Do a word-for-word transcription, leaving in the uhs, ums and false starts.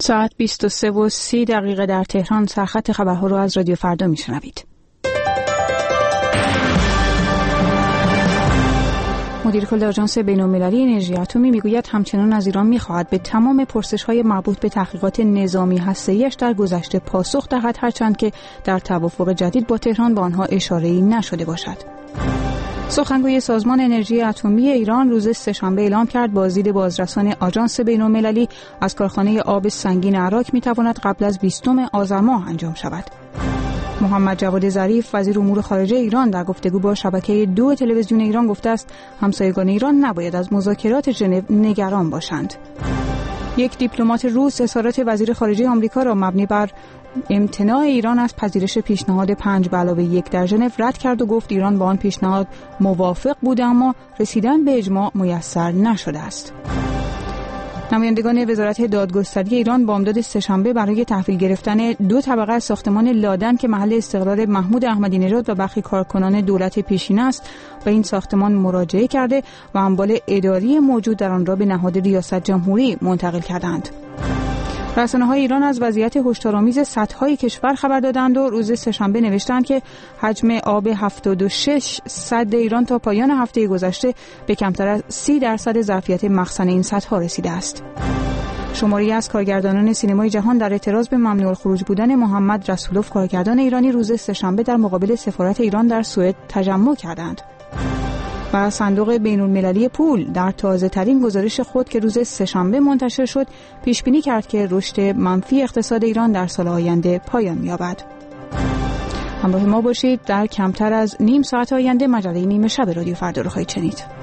ساعت بیست و سه و سی دقیقه در تهران. سرخط خبرها رو از رادیو فردا میشنوید. مدیر کل آژانس بین‌المللی انرژی اتمی میگوید همچنان از ایران میخواهد به تمام پرسش‌های مربوط به تحقیقات نظامی هسته‌ایش در گذشته پاسخ دهد، هرچند که در توافق جدید با تهران به آنها اشاره‌ای نشده باشد. سخنگوی سازمان انرژی اتمی ایران روز سه‌شنبه اعلام کرد بازدید بازرسان آژانس بین‌المللی از کارخانه آب سنگین عراق میتواند قبل از بیستم آذر ماه انجام شود. محمد جواد ظریف وزیر امور خارجه ایران در گفتگو با شبکه دو تلویزیون ایران گفته است همسایگان ایران نباید از مذاکرات ژنو نگران باشند. یک دیپلمات روس اظهارات وزیر خارجه آمریکا را مبنی بر امتناع ایران از پذیرش پیشنهاد پنج به علاوه یک در ژنو رد کرد و گفت ایران با آن پیشنهاد موافق بوده اما رسیدن به اجماع میسر نشده است. نمایندگان وزارت دادگستری ایران بامداد سه‌شنبه برای تحویل گرفتن دو طبقه از ساختمان لادن که محل استقرار محمود احمدی نژاد و برخی کارکنان دولت پیشین است به این ساختمان مراجعه کرده و اموال اداری موجود در آن را به نهاد ریاست جمهوری منتقل کردند. رسانه‌های ایران از وضعیت هشدارآمیز سدهای کشور خبر دادند و روز سه‌شنبه نوشتند که حجم آب هفتاد و شش سد ایران تا پایان هفته گذشته به کمتر از سی درصد ظرفیت مخزن این سدها رسیده است. شماری از کارگردانان سینمای جهان در اعتراض به ممنوع الخروج بودن محمد رسولوف کارگردان ایرانی روز سه‌شنبه در مقابل سفارت ایران در سوئد تجمع کردند. و صندوق بین‌المللی پول در تازه‌ترین گزارش خود که روز سه‌شنبه منتشر شد پیش بینی کرد که رشد منفی اقتصاد ایران در سال آینده پایان یابد. همراه ما باشید. در کمتر از نیم ساعت آینده مجله نیمه شب رادیو فردا رو خواهید شنید.